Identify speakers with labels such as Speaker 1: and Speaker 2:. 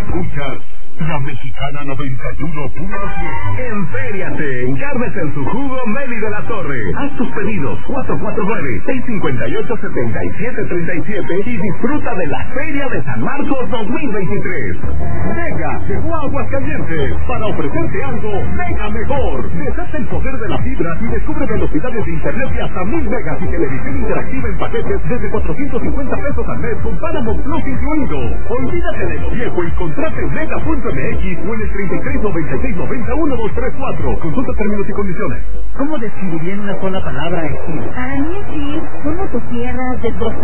Speaker 1: Escuchas La Mexicana 91.7.
Speaker 2: Enfériate en Carnes en su jugo Meli de la Torre. Haz tus pedidos 449-658-7737 y disfruta de la Feria de San Marcos 2023. Mega llegó a Aguascalientes para ofrecerte algo mega mejor. Desata el poder de la fibra y descubre velocidades de internet de hasta 1000 megas y televisión interactiva en paquetes desde 450 pesos al mes con Paramount Plus incluido. Olvídate de lo viejo y contrate en Mega.mx o en el 3396901234. Consulta términos y condiciones.
Speaker 3: ¿Cómo describiría en una sola palabra estilo?
Speaker 4: Para mí sí, como tu tierra desbrozada.